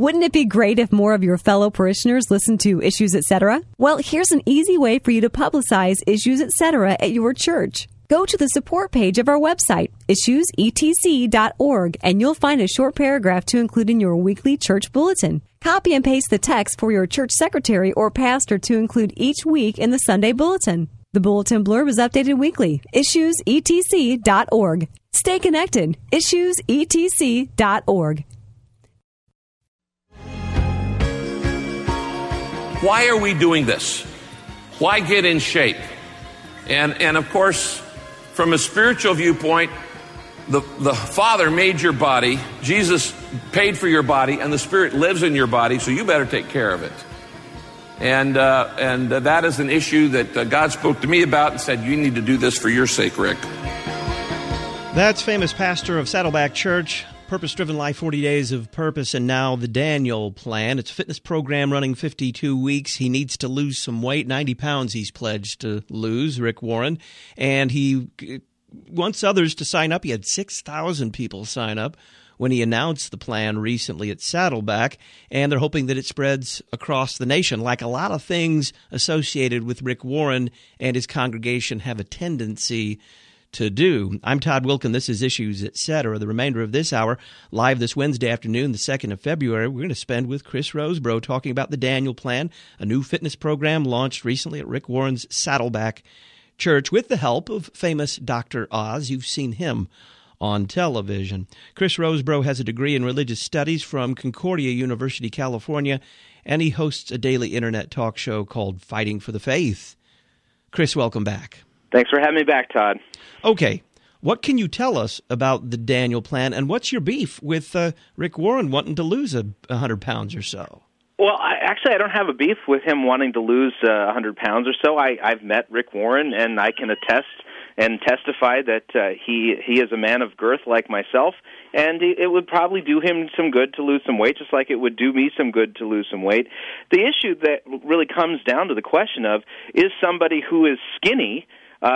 Wouldn't it be great if more of your fellow parishioners listened to Issues Etc.? Well, here's an easy way for you to publicize Issues Etc. at your church. Go to the support page of our website, issuesetc.org, and you'll find a short paragraph to include in your weekly church bulletin. Copy and paste the text for your church secretary or pastor to include each week in the Sunday bulletin. The bulletin blurb is updated weekly. issuesetc.org. Stay connected. issuesetc.org. Why are we doing this? Why get in shape? And of course, from a spiritual viewpoint, the Father made your body, Jesus paid for your body, and the Spirit lives in your body, so you better take care of it. And that is an issue that God spoke to me about and said, you need to do this for your sake, Rick. That's famous pastor of Saddleback Church, Purpose-Driven Life, 40 Days of Purpose, and now the Daniel Plan. It's a fitness program running 52 weeks. He needs to lose some weight, 90 pounds he's pledged to lose, Rick Warren, and he wants others to sign up. He had 6,000 people sign up when he announced the plan recently at Saddleback, and they're hoping that it spreads across the nation. Like a lot of things associated with Rick Warren and his congregation have a tendency to do. I'm Todd Wilkin. This is Issues Etc. The remainder of this hour, live this Wednesday afternoon, the 2nd of February, we're going to spend with Chris Rosebrough talking about the Daniel Plan, a new fitness program launched recently at Rick Warren's Saddleback Church with the help of famous Dr. Oz. You've seen him on television. Chris Rosebrough has a degree in religious studies from Concordia University, California, and he hosts a daily internet talk show called Fighting for the Faith. Chris, welcome back. Thanks for having me back, Todd. Okay, what can you tell us about the Daniel Plan, and what's your beef with Rick Warren wanting to lose 100 pounds or so? Well, I don't have a beef with him wanting to lose 100 pounds or so. I've met Rick Warren, and I can attest and testify that he is a man of girth like myself, and it would probably do him some good to lose some weight, just like it would do me some good to lose some weight. The issue that really comes down to the question of, is somebody who is skinny,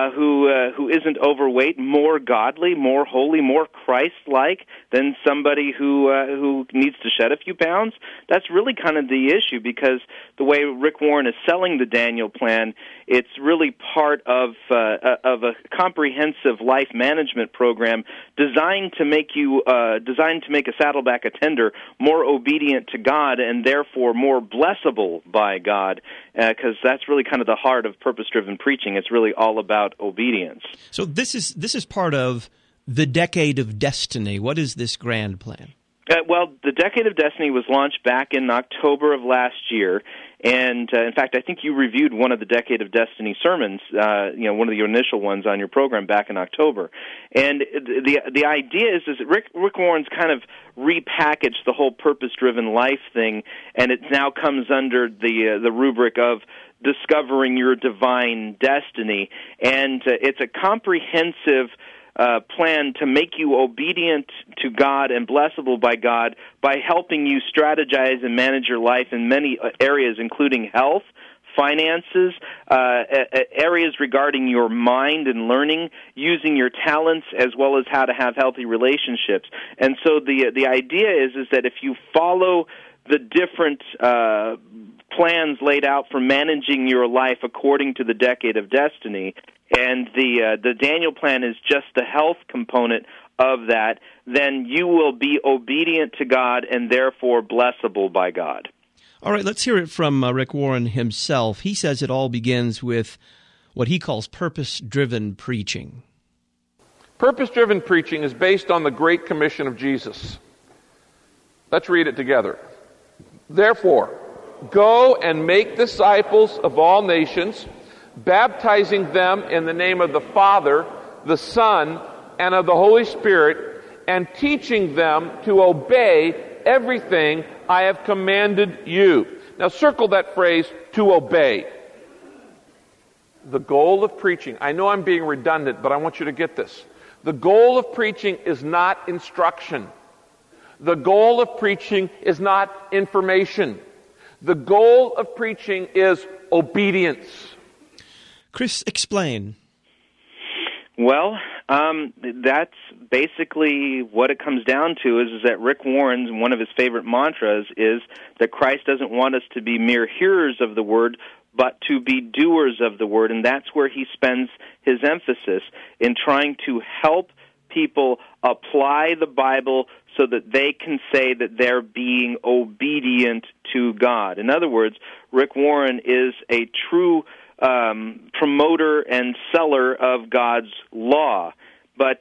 who isn't overweight, more godly, more holy, more Christ-like than somebody who needs to shed a few pounds? That's really kind of the issue, because the way Rick Warren is selling the Daniel Plan, it's really part of a comprehensive life management program designed to make a Saddleback attender more obedient to God and therefore more blessable by God, because that's really kind of the heart of purpose-driven preaching. It's really all about obedience. So this is part of the Decade of Destiny. What is this grand plan? Well, the Decade of Destiny was launched back in October of last year, and in fact, I think you reviewed one of the Decade of Destiny sermons, one of the initial ones on your program back in October. And the idea is that Rick Warren's kind of repackaged the whole purpose-driven life thing, and it now comes under the rubric of discovering your divine destiny, and it's a comprehensive plan to make you obedient to God and blessable by God by helping you strategize and manage your life in many areas, including health, finances, areas regarding your mind and learning, using your talents, as well as how to have healthy relationships. And so the idea is that if you follow the different plans laid out for managing your life according to the Decade of Destiny, and the Daniel Plan is just the health component of that, then you will be obedient to God and therefore blessable by God. All right, let's hear it from Rick Warren himself. He says it all begins with what he calls purpose-driven preaching. Purpose-driven preaching is based on the Great Commission of Jesus. Let's read it together. Therefore, go and make disciples of all nations, baptizing them in the name of the Father, the Son, and of the Holy Spirit, and teaching them to obey everything I have commanded you. Now circle that phrase, to obey. The goal of preaching, I know I'm being redundant, but I want you to get this. The goal of preaching is not instruction. The goal of preaching is not information. The goal of preaching is obedience. Chris, explain. Well, That's basically what it comes down to is that Rick Warren's, one of his favorite mantras is that Christ doesn't want us to be mere hearers of the Word, but to be doers of the Word, and that's where he spends his emphasis in trying to help people apply the Bible so that they can say that they're being obedient to God. In other words, Rick Warren is a true promoter and seller of God's law. But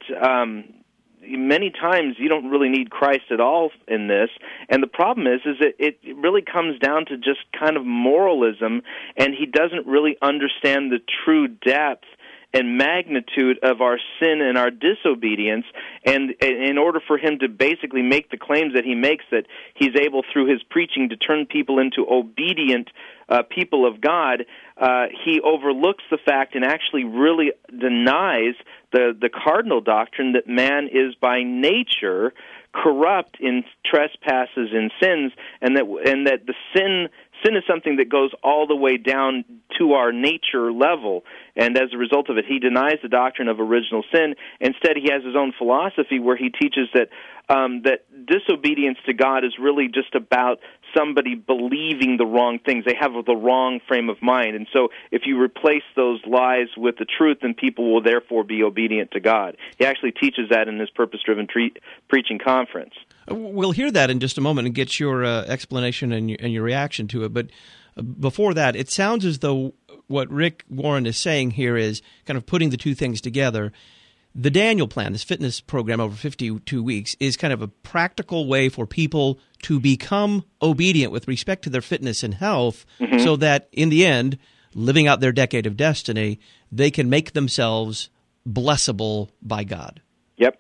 many times you don't really need Christ at all in this. And the problem is that it really comes down to just kind of moralism, and he doesn't really understand the true depth and magnitude of our sin and our disobedience, and in order for him to basically make the claims that he makes, that he's able through his preaching to turn people into obedient people of God, he overlooks the fact and actually really denies the cardinal doctrine that man is by nature corrupt in trespasses and sins, and that the sin is something that goes all the way down to our nature level, and as a result of it, he denies the doctrine of original sin. Instead, he has his own philosophy where he teaches that that disobedience to God is really just about somebody believing the wrong things. They have the wrong frame of mind, and so if you replace those lies with the truth, then people will therefore be obedient to God. He actually teaches that in his Purpose-Driven Preaching Conference. We'll hear that in just a moment and get your explanation and your reaction to it. But before that, it sounds as though what Rick Warren is saying here is kind of putting the two things together. The Daniel Plan, this fitness program over 52 weeks, is kind of a practical way for people to become obedient with respect to their fitness and health, so that in the end, living out their decade of destiny, they can make themselves blessable by God. Yep.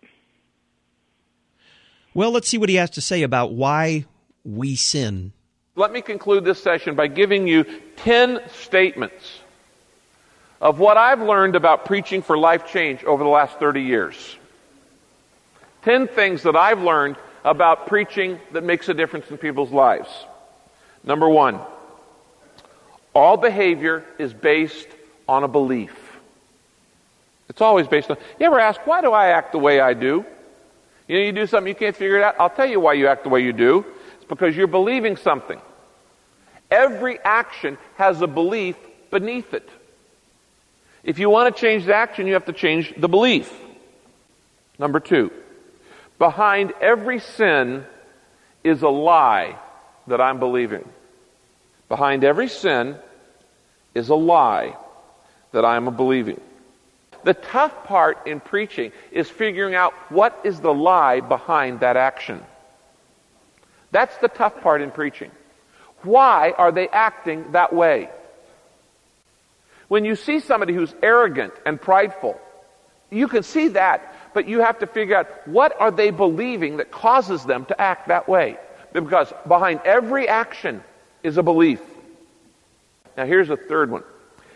Well, let's see what he has to say about why we sin. Let me conclude this session by giving you 10 statements of what I've learned about preaching for life change over the last 30 years. 10 things that I've learned about preaching that makes a difference in people's lives. Number 1, all behavior is based on a belief. It's always based on... You ever ask, why do I act the way I do? You know, you do something, you can't figure it out. I'll tell you why you act the way you do. It's because you're believing something. Every action has a belief beneath it. If you want to change the action, you have to change the belief. Number 2, behind every sin is a lie that I'm believing. Behind every sin is a lie that I'm believing. The tough part in preaching is figuring out what is the lie behind that action. That's the tough part in preaching. Why are they acting that way? When you see somebody who's arrogant and prideful, you can see that, but you have to figure out what are they believing that causes them to act that way. Because behind every action is a belief. Now here's a third one.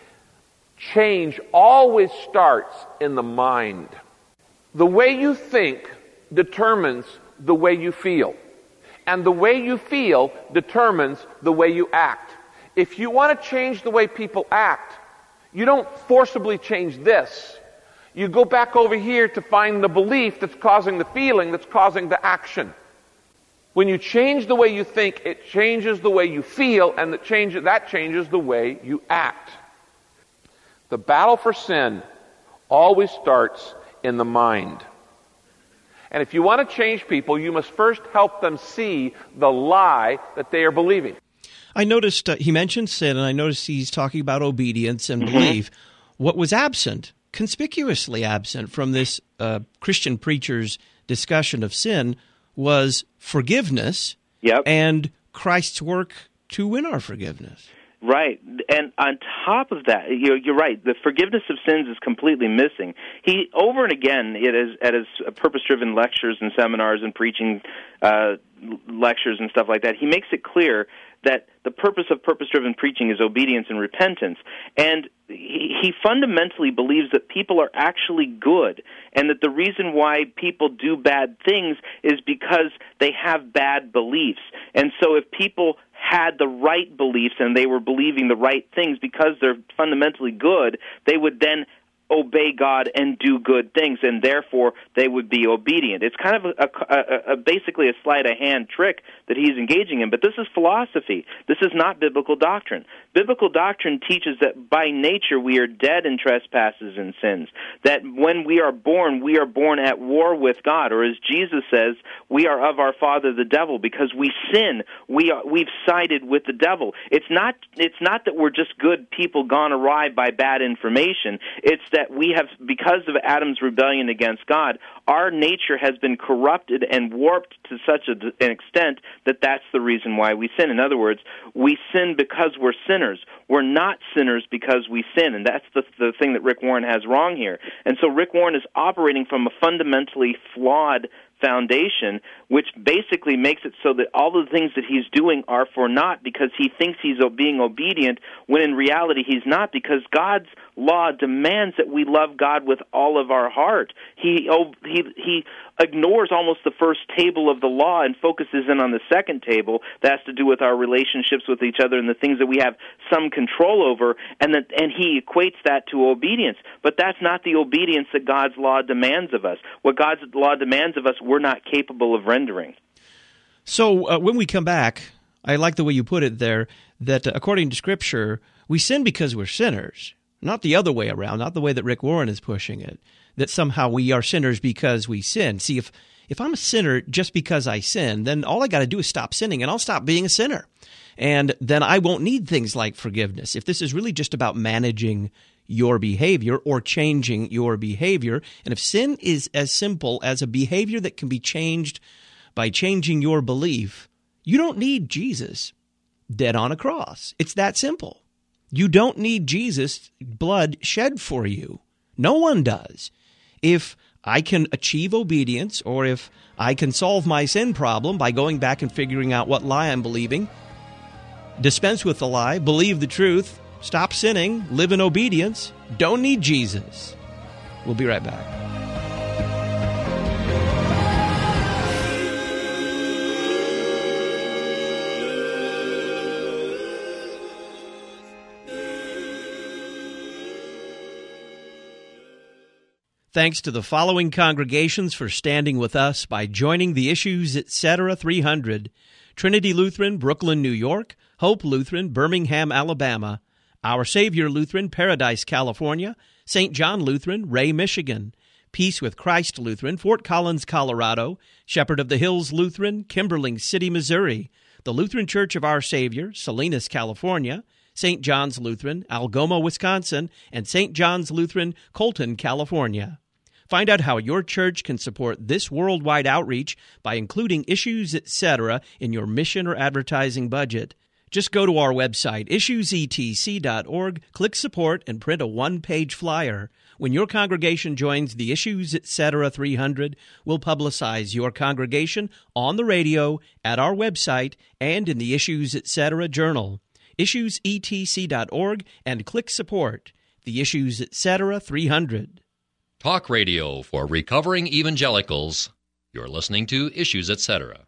Change always starts in the mind. The way you think determines the way you feel. And the way you feel determines the way you act. If you want to change the way people act, you don't forcibly change this. You go back over here to find the belief that's causing the feeling, that's causing the action. When you change the way you think, it changes the way you feel, and that changes the way you act. The battle for sin always starts in the mind. And if you want to change people, you must first help them see the lie that they are believing. I noticed he mentioned sin, and I noticed he's talking about obedience and belief. What was absent, conspicuously absent from this Christian preacher's discussion of sin was forgiveness and Christ's work to win our forgiveness. Right, and on top of that, you're right. The forgiveness of sins is completely missing. He over and again, at his purpose-driven lectures and seminars and preaching lectures and stuff like that, he makes it clear that the purpose of purpose-driven preaching is obedience and repentance. And he fundamentally believes that people are actually good, and that the reason why people do bad things is because they have bad beliefs. And so if people had the right beliefs and they were believing the right things because they're fundamentally good, they would then obey God and do good things, and therefore they would be obedient. It's kind of basically a sleight-of-hand trick that he's engaging in, but this is philosophy. This is not biblical doctrine. Biblical doctrine teaches that by nature we are dead in trespasses and sins, that when we are born at war with God, or as Jesus says, we are of our father the devil. Because we sin, we've sided with the devil. It's not that we're just good people gone awry by bad information. It's that we have, because of Adam's rebellion against God, our nature has been corrupted and warped to such an extent that that's the reason why we sin. In other words, we sin because we're sinners. We're not sinners because we sin, and that's the thing that Rick Warren has wrong here. And so Rick Warren is operating from a fundamentally flawed foundation, which basically makes it so that all the things that he's doing are for naught because he thinks he's being obedient, when in reality he's not, because God's law demands that we love God with all of our heart. He ignores almost the first table of the law and focuses in on the second table that has to do with our relationships with each other and the things that we have some control over, and he equates that to obedience. But that's not the obedience that God's law demands of us. What God's law demands of us, we're not capable of rendering. So when we come back, I like the way you put it there, that according to Scripture, we sin because we're sinners, not the other way around, not the way that Rick Warren is pushing it, that somehow we are sinners because we sin. See, if I'm a sinner just because I sin, then all I got to do is stop sinning, and I'll stop being a sinner. And then I won't need things like forgiveness. If this is really just about managing your behavior or changing your behavior, and if sin is as simple as a behavior that can be changed by changing your belief, you don't need Jesus dead on a cross. It's that simple. You don't need Jesus' blood shed for you. No one does. If I can achieve obedience, or if I can solve my sin problem by going back and figuring out what lie I'm believing, dispense with the lie, believe the truth, stop sinning, live in obedience, don't need Jesus. We'll be right back. Thanks to the following congregations for standing with us by joining the Issues Etc. 300. Trinity Lutheran, Brooklyn, New York; Hope Lutheran, Birmingham, Alabama; Our Savior Lutheran, Paradise, California; St. John Lutheran, Ray, Michigan; Peace with Christ Lutheran, Fort Collins, Colorado; Shepherd of the Hills Lutheran, Kimberling City, Missouri; the Lutheran Church of Our Savior, Salinas, California; St. John's Lutheran, Algoma, Wisconsin; and St. John's Lutheran, Colton, California. Find out how your church can support this worldwide outreach by including Issues Etc. in your mission or advertising budget. Just go to our website, issuesetc.org, click Support, and print a one-page flyer. When your congregation joins the Issues Etc. 300, we'll publicize your congregation on the radio, at our website, and in the Issues Etc. journal. issuesetc.org, and click Support. The Issues Etc. 300. Talk radio for recovering evangelicals. You're listening to Issues Etc.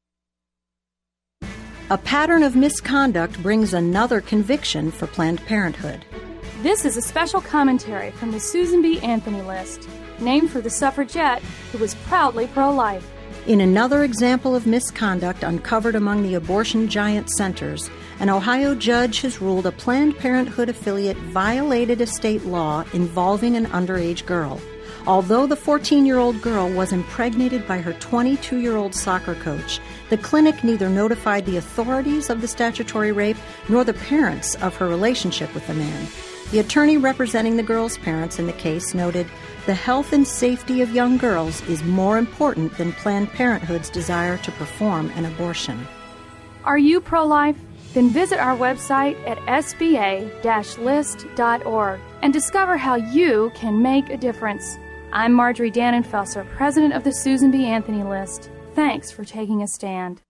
A pattern of misconduct brings another conviction for Planned Parenthood. This is a special commentary from the Susan B. Anthony List, named for the suffragette who was proudly pro-life. In another example of misconduct uncovered among the abortion giant centers, an Ohio judge has ruled a Planned Parenthood affiliate violated a state law involving an underage girl. Although the 14-year-old girl was impregnated by her 22-year-old soccer coach, the clinic neither notified the authorities of the statutory rape nor the parents of her relationship with the man. The attorney representing the girl's parents in the case noted, "The health and safety of young girls is more important than Planned Parenthood's desire to perform an abortion." Are you pro-life? Then visit our website at sba-list.org and discover how you can make a difference. I'm Marjorie Dannenfelser, president of the Susan B. Anthony List. Thanks for taking a stand.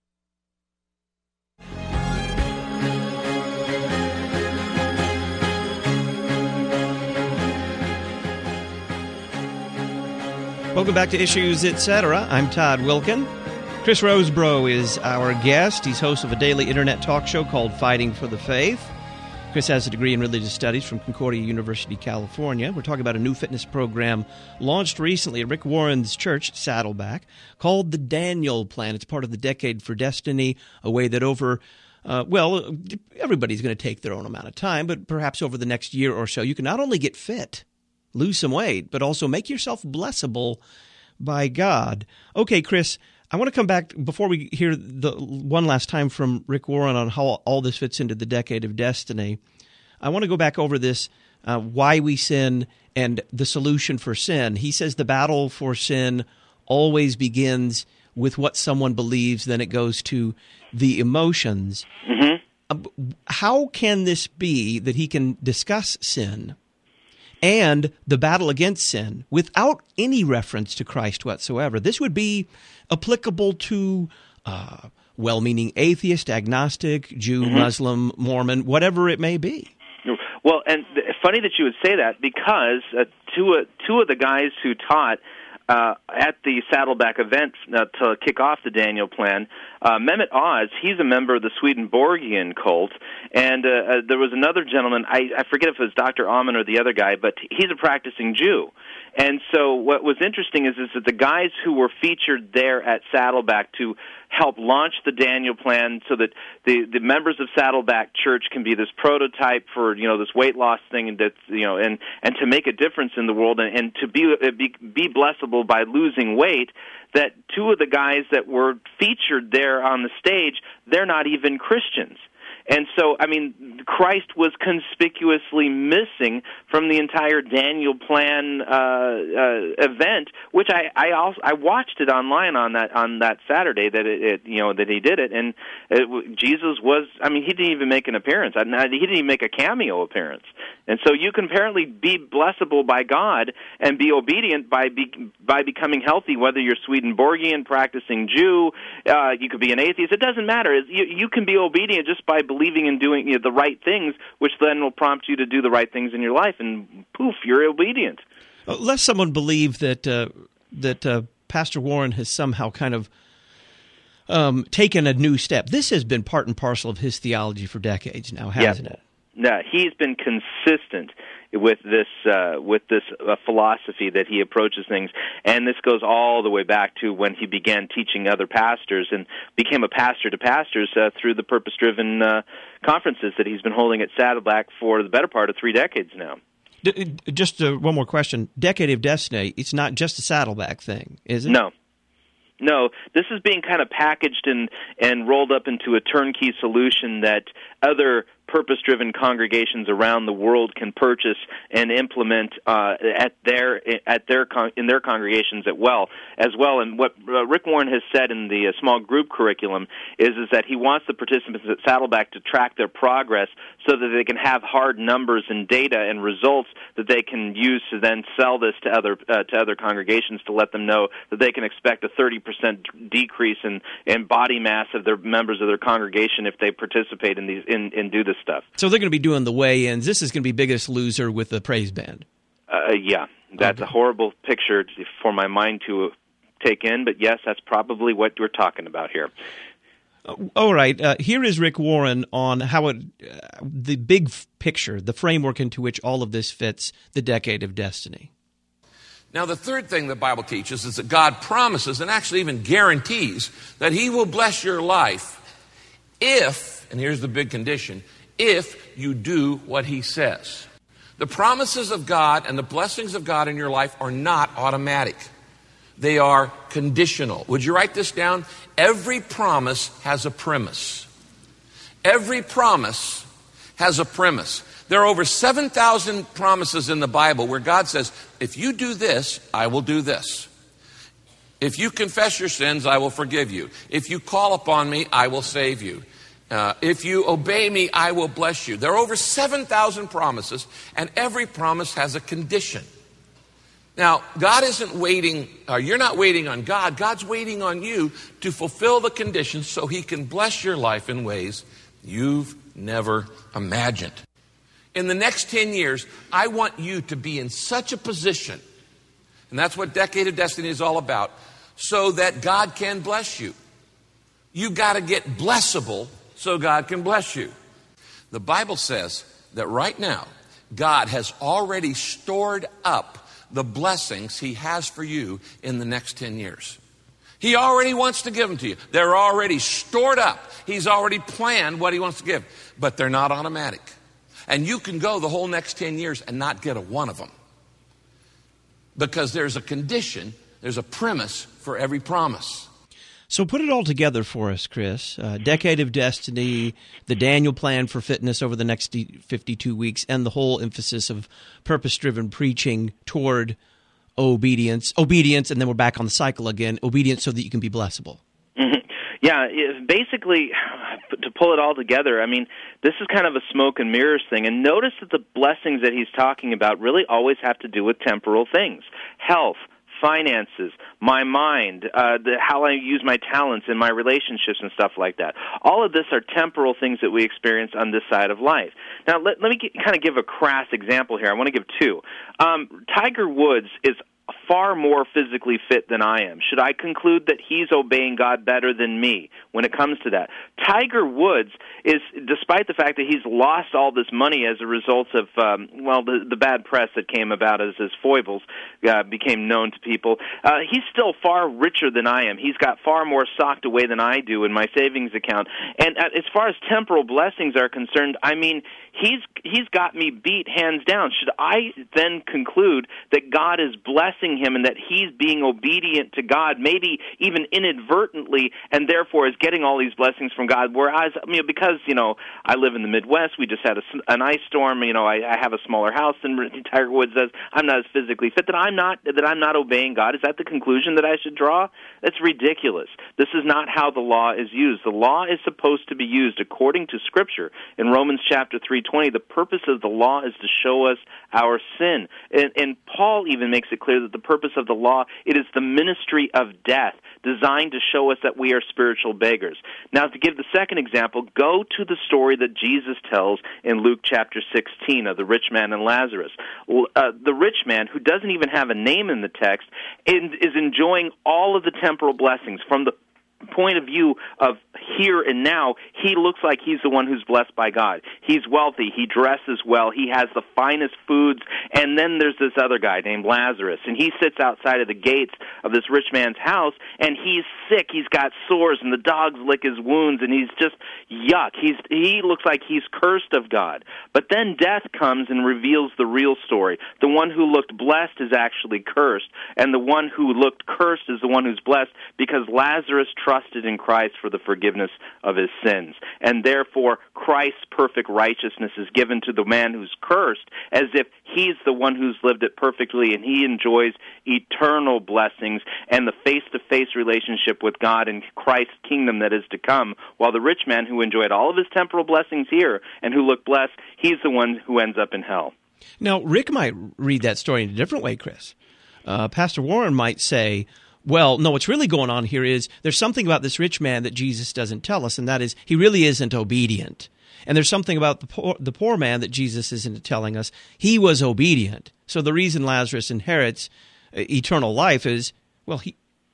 Welcome back to Issues Etc. I'm Todd Wilkin. Chris Rosebrough is our guest. He's host of a daily internet talk show called Fighting for the Faith. Chris has a degree in religious studies from Concordia University, California. We're talking about a new fitness program launched recently at Rick Warren's church, Saddleback, called the Daniel Plan. It's part of the Decade for Destiny, a way that everybody's going to take their own amount of time, but perhaps over the next year or so, you can not only get fit, lose some weight, but also make yourself blessable by God. Okay, Chris, I want to come back before we hear the one last time from Rick Warren on how all this fits into the Decade of Destiny. I want to go back over this, why we sin and the solution for sin. He says the battle for sin always begins with what someone believes, then it goes to the emotions. Mm-hmm. How can this be that he can discuss sin and the battle against sin without any reference to Christ whatsoever? This would be applicable to well-meaning atheist, agnostic, Jew, mm-hmm. Muslim, Mormon, whatever it may be. Well, and funny that you would say that, because two of the guys who taught at the Saddleback event to kick off the Daniel Plan, Mehmet Oz, he's a member of the Swedenborgian cult, and there was another gentleman, I forget if it was Dr. Amen or the other guy, but he's a practicing Jew. And so what was interesting is that the guys who were featured there at Saddleback to help launch the Daniel Plan so that the members of Saddleback Church can be this prototype for, this weight loss thing, and that, and to make a difference in the world and to be blessable by losing weight, that two of the guys that were featured there on the stage, they're not even Christians. And so, Christ was conspicuously missing from the entire Daniel Plan event, which I watched it online on that Saturday that he did it, and Jesus was. He didn't even make an appearance. He didn't even make a cameo appearance. And so, you can apparently be blessable by God and be obedient by becoming healthy, whether you're Swedenborgian, practicing Jew, you could be an atheist. It doesn't matter. You can be obedient just by believing and doing the right things, which then will prompt you to do the right things in your life, and poof, you're obedient. Lest someone believe that Pastor Warren has somehow kind of taken a new step. This has been part and parcel of his theology for decades now, hasn't it? No, he's been consistent with this philosophy that he approaches things, and this goes all the way back to when he began teaching other pastors and became a pastor to pastors through the purpose-driven conferences that he's been holding at Saddleback for the better part of 3 decades now. Just one more question. Decade of Destiny, it's not just a Saddleback thing, is it? No, this is being kind of packaged and rolled up into a turnkey solution that other purpose-driven congregations around the world can purchase and implement in their congregations as well. And what Rick Warren has said in the small group curriculum is that he wants the participants at Saddleback to track their progress so that they can have hard numbers and data and results that they can use to then sell this to other congregations, to let them know that they can expect a 30% decrease in body mass of their members of their congregation if they participate in these and do this stuff. So they're going to be doing the weigh-ins. This is going to be Biggest Loser with the praise band. Yeah, that's a horrible picture for my mind to take in, but yes, that's probably what we're talking about here. All right. Here is Rick Warren on how the big picture, the framework into which all of this fits the Decade of Destiny. Now, the third thing the Bible teaches is that God promises and actually even guarantees that He will bless your life if, and here's the big condition, if you do what He says. The promises of God and the blessings of God in your life are not automatic. They are conditional. Would you write this down? Every promise has a premise. Every promise has a premise. There are over 7,000 promises in the Bible where God says, if you do this, I will do this. If you confess your sins, I will forgive you. If you call upon me, I will save you. If you obey me, I will bless you. There are over 7,000 promises, and every promise has a condition. Now, God isn't waiting, you're not waiting on God. God's waiting on you to fulfill the conditions so He can bless your life in ways you've never imagined. In the next 10 years, I want you to be in such a position, and that's what Decade of Destiny is all about, so that God can bless you. You've got to get blessable so God can bless you. The Bible says that right now, God has already stored up the blessings He has for you in the next 10 years. He already wants to give them to you. They're already stored up. He's already planned what He wants to give, but they're not automatic. And you can go the whole next 10 years and not get a one of them, because there's a condition, there's a premise for every promise. So put it all together for us, Chris. Decade of Destiny, the Daniel plan for fitness over the next 52 weeks, and the whole emphasis of purpose-driven preaching toward obedience, and then we're back on the cycle again, obedience so that you can be blessable. Mm-hmm. Yeah, basically, to pull it all together, I mean, this is kind of a smoke and mirrors thing. And notice that the blessings that he's talking about really always have to do with temporal things. Health, finances, my mind, how I use my talents in my relationships and stuff like that. All of this are temporal things that we experience on this side of life. Now, let me kind of give a crass example here. I want to give two. Tiger Woods is far more physically fit than I am. Should I conclude that he's obeying God better than me when it comes to that? Tiger Woods is, despite the fact that he's lost all this money as a result of, the bad press that came about as his foibles became known to people, he's still far richer than I am. He's got far more socked away than I do in my savings account. And as far as temporal blessings are concerned, I mean, he's got me beat hands down. Should I then conclude that God is blessing him and that he's being obedient to God, maybe even inadvertently, and therefore is getting all these blessings from God? Whereas, because I live in the Midwest, we just had an ice storm. I have a smaller house than Tiger Woods does. I'm not as physically fit. That I'm not obeying God. Is that the conclusion that I should draw? That's ridiculous. This is not how the law is used. The law is supposed to be used according to Scripture. In Romans chapter 3:20, the purpose of the law is to show us our sin. And Paul even makes it clear that the purpose of the law, it is the ministry of death, designed to show us that we are spiritual beggars. Now, to give the second example, go to the story that Jesus tells in Luke chapter 16 of the rich man and Lazarus. The rich man, who doesn't even have a name in the text, is enjoying all of the temporal blessings. From the point of view of here and now, he looks like he's the one who's blessed by God. He's wealthy, he dresses well, he has the finest foods, and then there's this other guy named Lazarus, and he sits outside of the gates of this rich man's house, and he's sick, he's got sores, and the dogs lick his wounds, and he's just yuck. He looks like he's cursed of God. But then death comes and reveals the real story. The one who looked blessed is actually cursed, and the one who looked cursed is the one who's blessed, because Lazarus trusted in Christ for the forgiveness of his sins. And therefore, Christ's perfect righteousness is given to the man who's cursed, as if he's the one who's lived it perfectly, and he enjoys eternal blessings and the face-to-face relationship with God and Christ's kingdom that is to come, while the rich man who enjoyed all of his temporal blessings here and who looked blessed, he's the one who ends up in hell. Now, Rick might read that story in a different way, Chris. Pastor Warren might say, well, no, what's really going on here is there's something about this rich man that Jesus doesn't tell us, and that is he really isn't obedient. And there's something about the poor man that Jesus isn't telling us. He was obedient. So the reason Lazarus inherits eternal life is, well,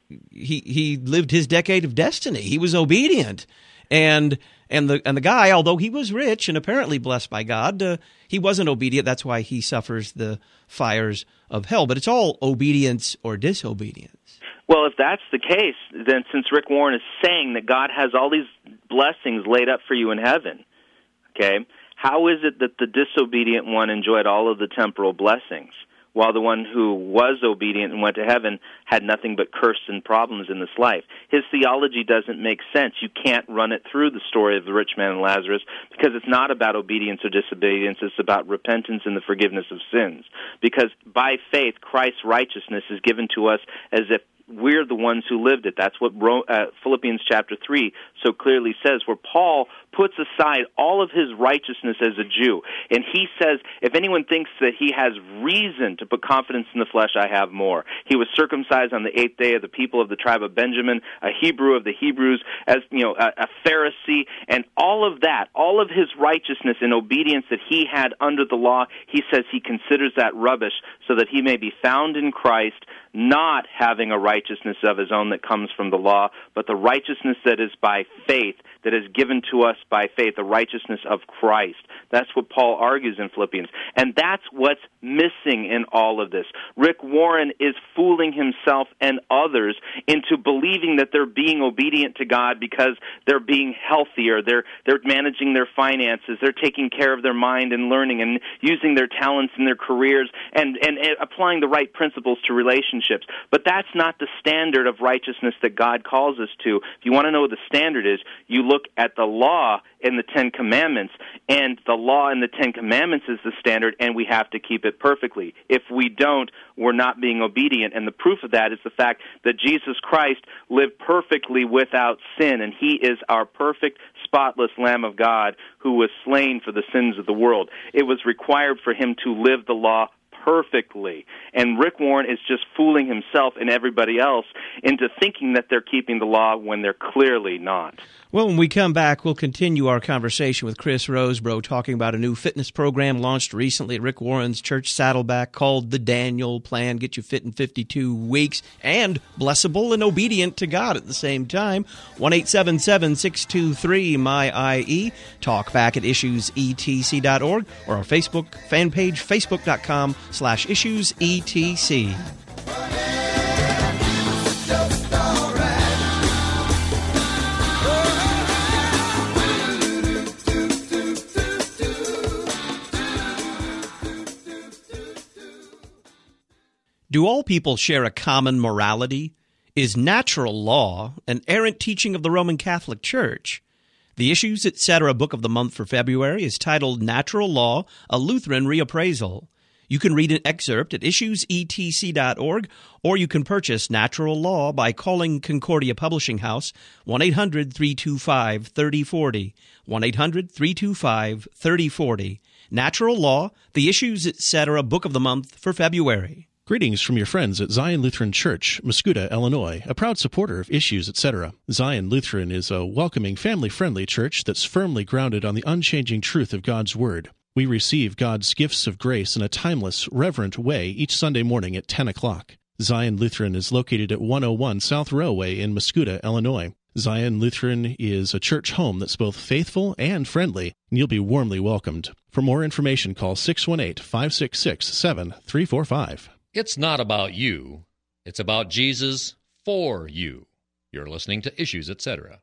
he lived his decade of destiny. He was obedient. And the guy, although he was rich and apparently blessed by God, he wasn't obedient. That's why he suffers the fires of hell. But it's all obedience or disobedience. Well, if that's the case, then since Rick Warren is saying that God has all these blessings laid up for you in heaven, okay, how is it that the disobedient one enjoyed all of the temporal blessings, while the one who was obedient and went to heaven had nothing but curse and problems in this life? His theology doesn't make sense. You can't run it through the story of the rich man and Lazarus, because it's not about obedience or disobedience. It's about repentance and the forgiveness of sins. Because by faith, Christ's righteousness is given to us as if we're the ones who lived it. That's what Philippians chapter 3 so clearly says, where Paul puts aside all of his righteousness as a Jew. And he says, if anyone thinks that he has reason to put confidence in the flesh, I have more. He was circumcised on the 8th day of the people of the tribe of Benjamin, a Hebrew of the Hebrews, as a Pharisee, and all of that, all of his righteousness and obedience that he had under the law, he says he considers that rubbish so that he may be found in Christ, not having a righteousness of his own that comes from the law, but the righteousness that is by faith, that is given to us by faith, the righteousness of Christ. That's what Paul argues in Philippians. And that's what's missing in all of this. Rick Warren is fooling himself and others into believing that they're being obedient to God because they're being healthier, they're managing their finances, they're taking care of their mind and learning and using their talents in their careers and applying the right principles to relationships. But that's not the standard of righteousness that God calls us to. If you want to know what the standard is, you look at the law in the Ten Commandments, and the law in the Ten Commandments is the standard, and we have to keep it perfectly. If we don't, we're not being obedient, and the proof of that is the fact that Jesus Christ lived perfectly without sin, and he is our perfect, spotless Lamb of God who was slain for the sins of the world. It was required for him to live the law perfectly. And Rick Warren is just fooling himself and everybody else into thinking that they're keeping the law when they're clearly not. Well, when we come back, we'll continue our conversation with Chris Rosebrough talking about a new fitness program launched recently at Rick Warren's church, Saddleback, called the Daniel Plan. Get you fit in 52 weeks and blessable and obedient to God at the same time. 1-877-623-MY-IE. Talk back at issuesetc.org or our Facebook fan page, facebook.com/issuesetc. Do all people share a common morality? Is natural law an errant teaching of the Roman Catholic Church? The Issues Etc. book of the month for February is titled Natural Law, a Lutheran Reappraisal. You can read an excerpt at issuesetc.org, or you can purchase Natural Law by calling Concordia Publishing House, 1-800-325-3040, 1-800-325-3040. Natural Law, The Issues Etc. book of the month for February. Greetings from your friends at Zion Lutheran Church, Muscuda, Illinois, a proud supporter of Issues Etc. Zion Lutheran is a welcoming, family-friendly church that's firmly grounded on the unchanging truth of God's Word. We receive God's gifts of grace in a timeless, reverent way each Sunday morning at 10 o'clock. Zion Lutheran is located at 101 South Railway in Muscuda, Illinois. Zion Lutheran is a church home that's both faithful and friendly, and you'll be warmly welcomed. For more information, call 618-566-7345. It's not about you. It's about Jesus for you. You're listening to Issues, Etc.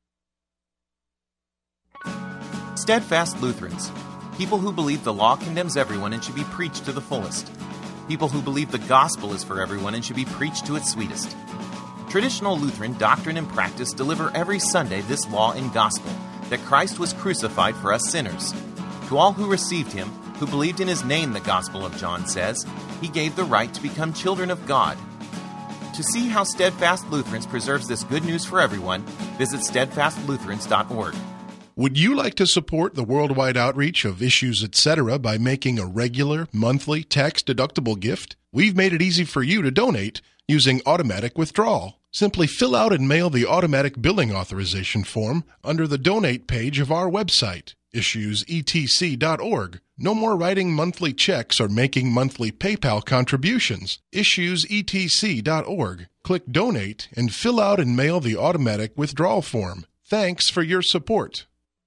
Steadfast Lutherans. People who believe the law condemns everyone and should be preached to the fullest. People who believe the gospel is for everyone and should be preached to its sweetest. Traditional Lutheran doctrine and practice deliver every Sunday this law and gospel, that Christ was crucified for us sinners. To all who received him, who believed in his name, the Gospel of John says, he gave the right to become children of God. To see how Steadfast Lutherans preserves this good news for everyone, visit steadfastlutherans.org. Would you like to support the worldwide outreach of Issues Etc. by making a regular, monthly, tax-deductible gift? We've made it easy for you to donate using automatic withdrawal. Simply fill out and mail the automatic billing authorization form under the donate page of our website, issuesetc.org. No more writing monthly checks or making monthly PayPal contributions. Issuesetc.org. Click Donate and fill out and mail the automatic withdrawal form. Thanks for your support.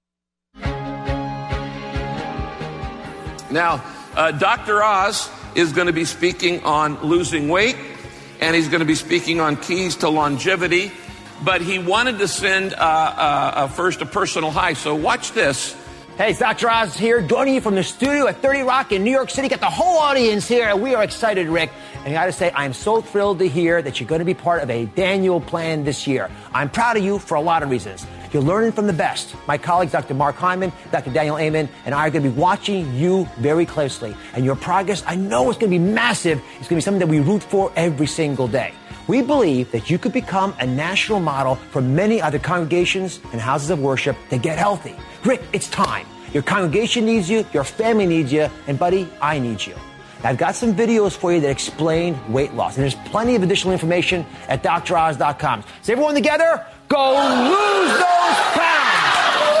Now, Dr. Oz is going to be speaking on losing weight, and he's going to be speaking on keys to longevity, but he wanted to send first a personal hi, so watch this. Hey, it's Dr. Oz here, joining you from the studio at 30 Rock in New York City. Got the whole audience here, and we are excited, Rick. And I got to say, I'm so thrilled to hear that you're going to be part of a Daniel Plan this year. I'm proud of you for a lot of reasons. You're learning from the best. My colleagues, Dr. Mark Hyman, Dr. Daniel Amen, and I are going to be watching you very closely. And your progress, I know it's going to be massive. It's going to be something that we root for every single day. We believe that you could become a national model for many other congregations and houses of worship to get healthy. Rick, it's time. Your congregation needs you, your family needs you, and buddy, I need you. I've got some videos for you that explain weight loss, and there's plenty of additional information at DrOz.com. So everyone together, go lose those pounds!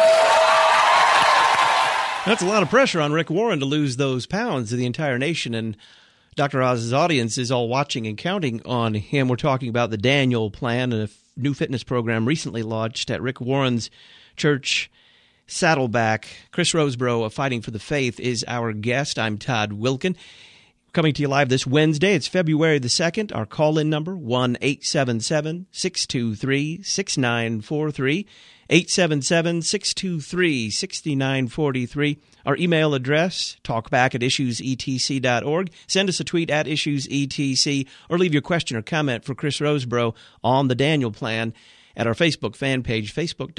That's a lot of pressure on Rick Warren to lose those pounds to the entire nation, and Dr. Oz's audience is all watching and counting on him. We're talking about the Daniel Plan, a new fitness program recently launched at Rick Warren's Church Saddleback. Chris Rosebrough of Fighting for the Faith is our guest. I'm Todd Wilkin. Coming to you live this Wednesday. It's February the 2nd. Our call-in number, 1-877-623-6943, 877-623-6943. Our email address, talkback@issuesetc.org. Send us a tweet at issuesetc, or leave your question or comment for Chris Rosebrough on the Daniel Plan at our Facebook fan page,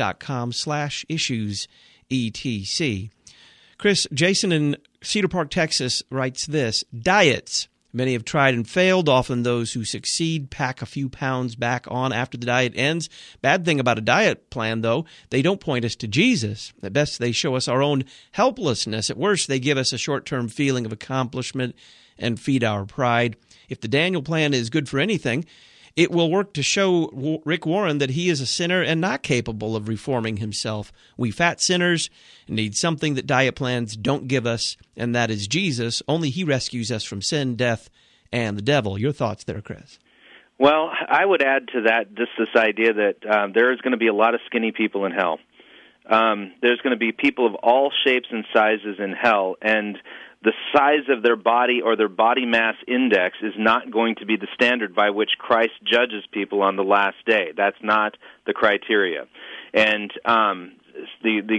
facebook.com/issuesetc. Chris, Jason in Cedar Park, Texas writes this: diets. Many have tried and failed. Often those who succeed pack a few pounds back on after the diet ends. Bad thing about a diet plan, though, they don't point us to Jesus. At best, they show us our own helplessness. At worst, they give us a short-term feeling of accomplishment and feed our pride. If the Daniel Plan is good for anything, it will work to show Rick Warren that he is a sinner and not capable of reforming himself. We fat sinners need something that diet plans don't give us, and that is Jesus. Only he rescues us from sin, death, and the devil. Your thoughts there, Chris? Well, I would add to that just this idea that there is going to be a lot of skinny people in hell. There's going to be people of all shapes and sizes in hell, and the size of their body or their body mass index is not going to be the standard by which Christ judges people on the last day. That's not the criteria. And the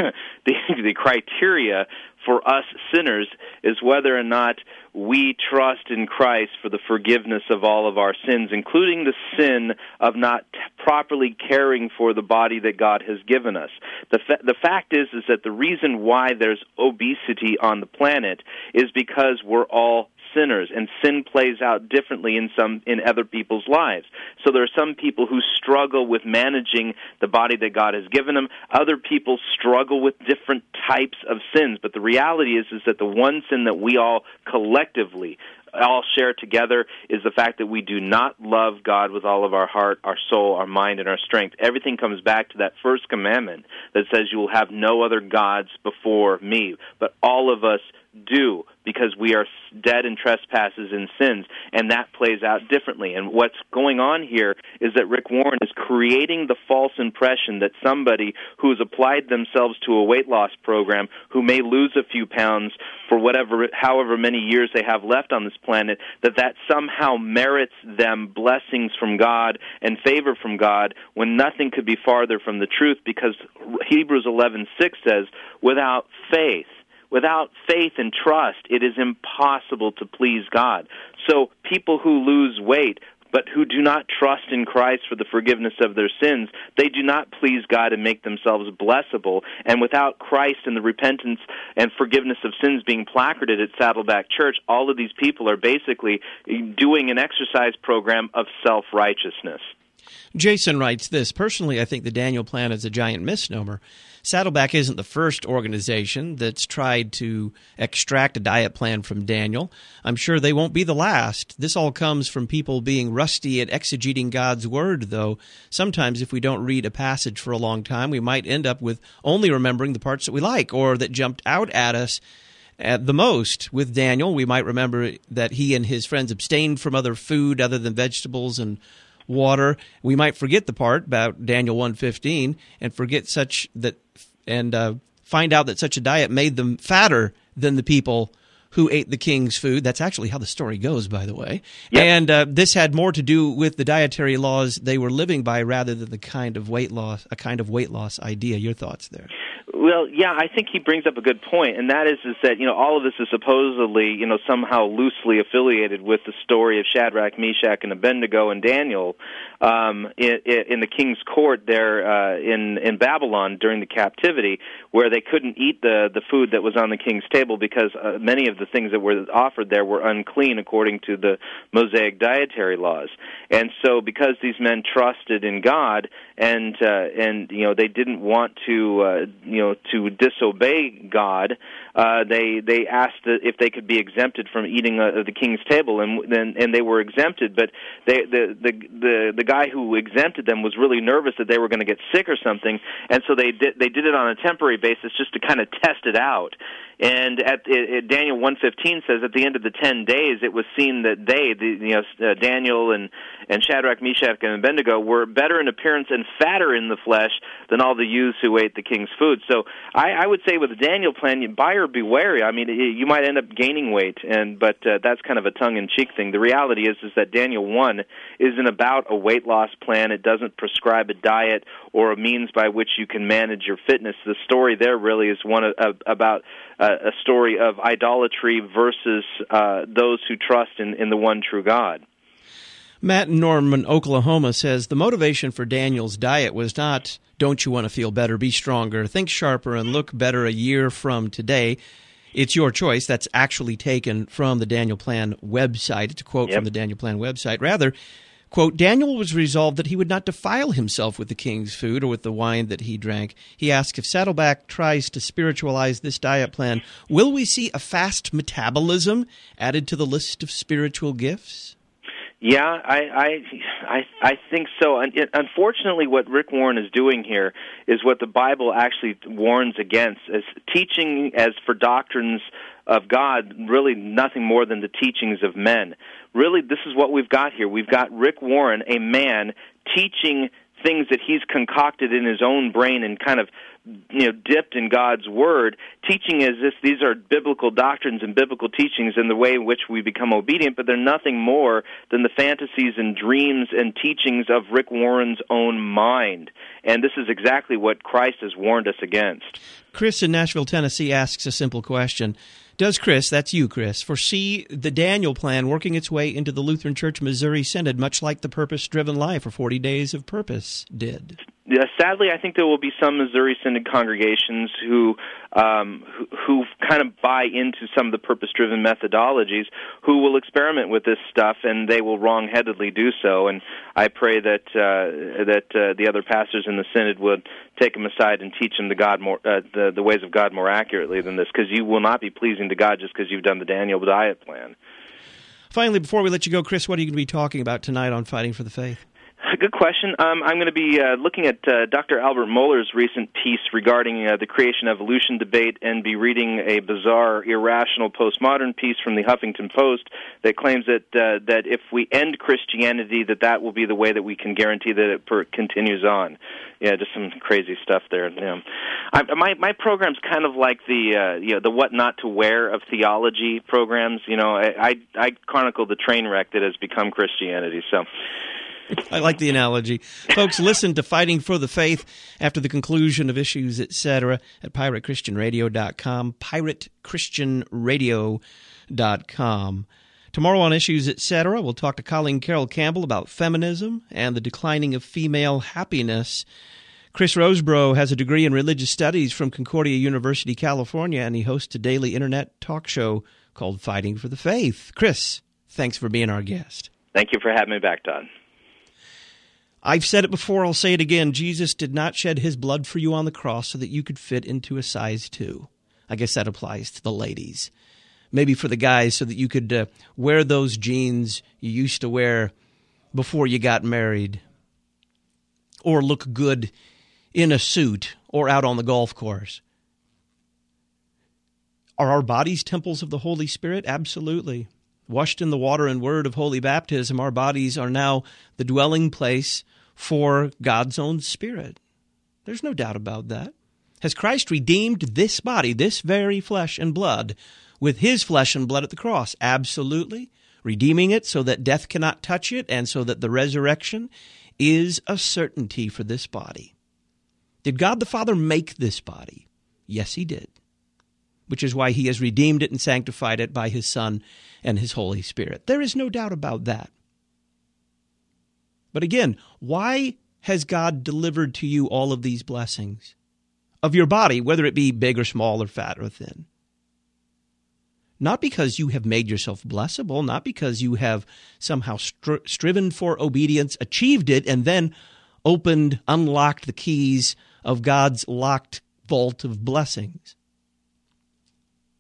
criteria for us sinners is whether or not we trust in Christ for the forgiveness of all of our sins, including the sin of not properly caring for the body that God has given us. The fact is that the reason why there's obesity on the planet is because we're all sinners, and sin plays out differently in other people's lives. So there are some people who struggle with managing the body that God has given them. Other people struggle with different types of sins. But the reality is that the one sin that we all collectively all share together is the fact that we do not love God with all of our heart, our soul, our mind, and our strength. Everything comes back to that first commandment that says you will have no other gods before me. But all of us do, because we are dead in trespasses and sins, and that plays out differently. And what's going on here is that Rick Warren is creating the false impression that somebody who has applied themselves to a weight loss program, who may lose a few pounds for however many years they have left on this planet, that somehow merits them blessings from God and favor from God, when nothing could be farther from the truth, because Hebrews 11:6 says, without faith and trust, it is impossible to please God. So people who lose weight but who do not trust in Christ for the forgiveness of their sins, they do not please God and make themselves blessable. And without Christ and the repentance and forgiveness of sins being placarded at Saddleback Church, all of these people are basically doing an exercise program of self-righteousness. Jason writes this: personally, I think the Daniel Plan is a giant misnomer. Saddleback isn't the first organization that's tried to extract a diet plan from Daniel. I'm sure they won't be the last. This all comes from people being rusty at exegeting God's Word, though. Sometimes if we don't read a passage for a long time, we might end up with only remembering the parts that we like or that jumped out at us at the most. With Daniel, we might remember that he and his friends abstained from other food other than vegetables and water. We might forget the part about Daniel 1:15 and find out that such a diet made them fatter than the people who ate the king's food. That's actually how the story goes, by the way. Yep. And this had more to do with the dietary laws they were living by rather than a kind of weight loss idea. Your thoughts there? Well, yeah, I think he brings up a good point, and that is that, all of this is supposedly, somehow loosely affiliated with the story of Shadrach, Meshach, and Abednego and Daniel in the king's court there in Babylon during the captivity, where they couldn't eat the food that was on the king's table because many of the things that were offered there were unclean according to the Mosaic dietary laws. And so because these men trusted in God and they didn't want to disobey God, they asked if they could be exempted from eating at the king's table, and they were exempted. But the guy who exempted them was really nervous that they were going to get sick or something, and so they did it on a temporary basis just to kind of test it out. And Daniel 1:15 says at the end of the 10 days, it was seen that Daniel and Shadrach, Meshach, and Abednego were better in appearance and fatter in the flesh than all the youths who ate the king's food. So I would say with the Daniel plan, buyer beware. I mean, you might end up gaining weight, but that's kind of a tongue-in-cheek thing. The reality is that Daniel 1 isn't about a weight loss plan. It doesn't prescribe a diet or a means by which you can manage your fitness. The story there really is one about a story of idolatry versus those who trust in the one true God. Matt in Norman, Oklahoma says the motivation for Daniel's diet was not, don't you want to feel better, be stronger, think sharper, and look better a year from today. It's your choice. That's actually taken from the Daniel Plan website. It's a quote from the Daniel Plan website. Rather, quote, Daniel was resolved that he would not defile himself with the king's food or with the wine that he drank. He asks, if Saddleback tries to spiritualize this diet plan, will we see a fast metabolism added to the list of spiritual gifts? Yeah, I think so. And unfortunately, what Rick Warren is doing here is what the Bible actually warns against, as teaching as for doctrines of God, really nothing more than the teachings of men. Really, this is what we've got here. We've got Rick Warren, a man, teaching things that he's concocted in his own brain and kind of dipped in God's Word, teaching as if these are biblical doctrines and biblical teachings in the way in which we become obedient, but they're nothing more than the fantasies and dreams and teachings of Rick Warren's own mind. And this is exactly what Christ has warned us against. Chris in Nashville, Tennessee asks a simple question. Does Chris, that's you, Chris, foresee the Daniel Plan working its way into the Lutheran Church Missouri Synod, much like the Purpose-Driven Life or 40 Days of Purpose did? Yeah, sadly, I think there will be some Missouri Synod congregations who kind of buy into some of the purpose-driven methodologies, who will experiment with this stuff, and they will wrong-headedly do so. And I pray that the other pastors in the Synod would take them aside and teach them the ways of God more accurately than this, because you will not be pleasing to God just because you've done the Daniel diet plan. Finally, before we let you go, Chris, what are you going to be talking about tonight on Fighting for the Faith? Good question. I'm going to be looking at Dr. Albert Mohler's recent piece regarding the creation-evolution debate, and be reading a bizarre, irrational postmodern piece from the Huffington Post that claims that if we end Christianity, that will be the way that we can guarantee that it continues on. Yeah, just some crazy stuff there. Yeah. My program's kind of like the what not to wear of theology programs. I chronicle the train wreck that has become Christianity. So. I like the analogy. Folks, listen to Fighting for the Faith after the conclusion of Issues, etc. at piratechristianradio.com, piratechristianradio.com. Tomorrow on Issues, etc., we'll talk to Colleen Carroll Campbell about feminism and the declining of female happiness. Chris Rosebrough has a degree in religious studies from Concordia University, California, and he hosts a daily internet talk show called Fighting for the Faith. Chris, thanks for being our guest. Thank you for having me back, Todd. I've said it before, I'll say it again. Jesus did not shed his blood for you on the cross so that you could fit into a size 2. I guess that applies to the ladies. Maybe for the guys so that you could wear those jeans you used to wear before you got married, or look good in a suit or out on the golf course. Are our bodies temples of the Holy Spirit? Absolutely. Washed in the water and word of holy baptism, our bodies are now the dwelling place for God's own Spirit. There's no doubt about that. Has Christ redeemed this body, this very flesh and blood, with his flesh and blood at the cross? Absolutely. Redeeming it so that death cannot touch it, and so that the resurrection is a certainty for this body. Did God the Father make this body? Yes, he did. Which is why he has redeemed it and sanctified it by his Son and his Holy Spirit. There is no doubt about that. But again, why has God delivered to you all of these blessings of your body, whether it be big or small or fat or thin? Not because you have made yourself blessable, not because you have somehow striven for obedience, achieved it, and then unlocked the keys of God's locked vault of blessings.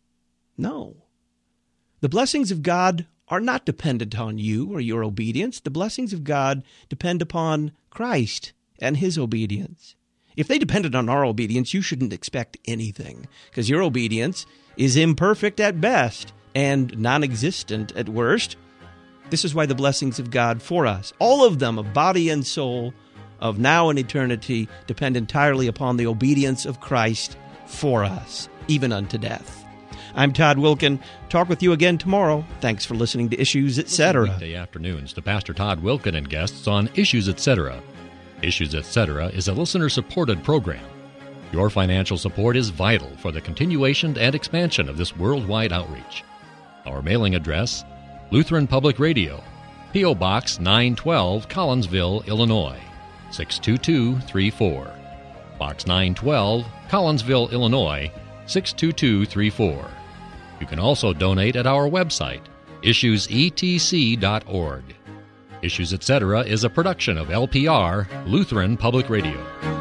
No. The blessings of God are not dependent on you or your obedience. The blessings of God depend upon Christ and his obedience. If they depended on our obedience, you shouldn't expect anything, because your obedience is imperfect at best and non-existent at worst. This is why the blessings of God for us, all of them of body and soul, of now and eternity, depend entirely upon the obedience of Christ for us, even unto death. I'm Todd Wilken. Talk with you again tomorrow. Thanks for listening to Issues, Etc. Weekday afternoons to Pastor Todd Wilken and guests on Issues, Etc. Issues, Etc. is a listener-supported program. Your financial support is vital for the continuation and expansion of this worldwide outreach. Our mailing address, Lutheran Public Radio, P.O. Box 912, Collinsville, Illinois, 62234. Box 912, Collinsville, Illinois, 62234. You can also donate at our website, issuesetc.org. Issues, Etc. is a production of LPR, Lutheran Public Radio.